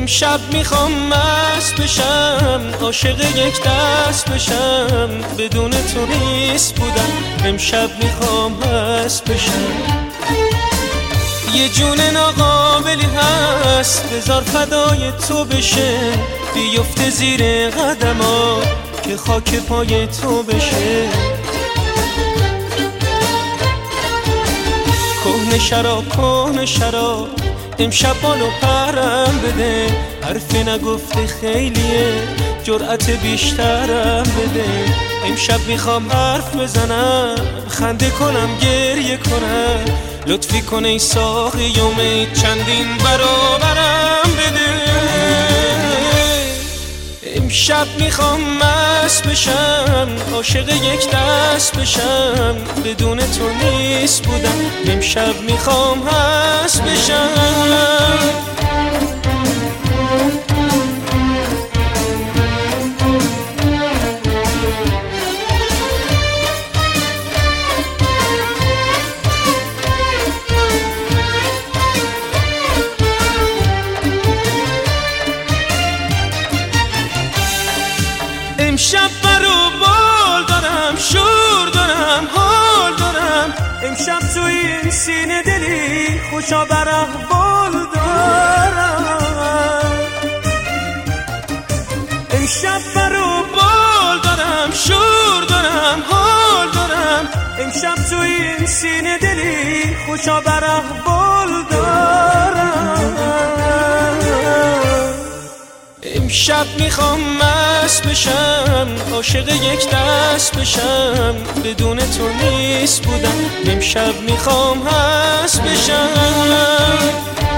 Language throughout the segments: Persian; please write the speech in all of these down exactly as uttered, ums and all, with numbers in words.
امشب میخوام مست بشم، عاشق یک دست بشم، بدون تو نیست بودم. امشب میخوام مست بشم. یه جون ناقابلی هست بذار فدای تو بشه، بیفته زیر قدما که خاک پای تو بشه. کهنه شراب کهنه شراب امشب بالو پرم بده، حرف نگفته خیلیه جرأت بیشترم بده. امشب میخوام حرف بزنم، خنده کنم گریه کنم، لطفی کن ای ساقی امید چندین برابرم بده. امشب میخوام مست بشم، عاشق یک دست بشم، بدون تو نیست بودم. امشب میخوام مست بشم. امشب برو بال دارم، شور دارم، حال دارم. امشب تو این سینه دلی خوشا بر احوال دارم. امشب برو بال دارم، شور دارم، حال دارم. امشب تو این سینه دلی خوشا بر احوال دارم. امشب میخوام مست بشم، عاشق یک دست بشم، بدون تو نیست بودم. امشب میخوام مست بشم.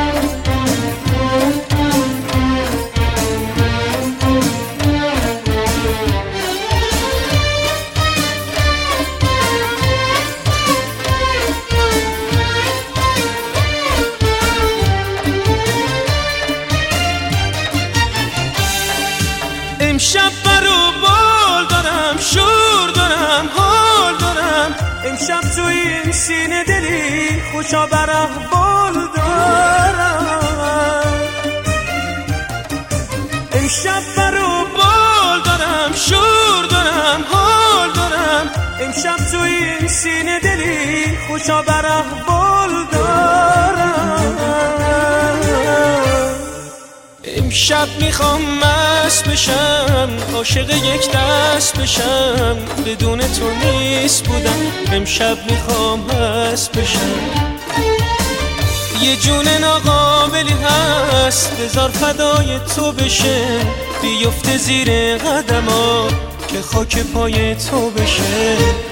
امشب برو بال دارم، شور دارم، حال دارم. امشب تو این سینه دلی خوشا بر احوال دارم. امشب برو بال دارم، شور دارم، حال دارم. امشب تو این سینه دلی خوشا بر احوال دارم. امشب میخوام مست بشم، عاشق یک دست بشم، بدون تو نیست بودم. امشب میخوام مست بشم. یه جون ناقابلی هست بذار فدای تو بشه، بیفته زیر قدما که خاک پای تو بشه.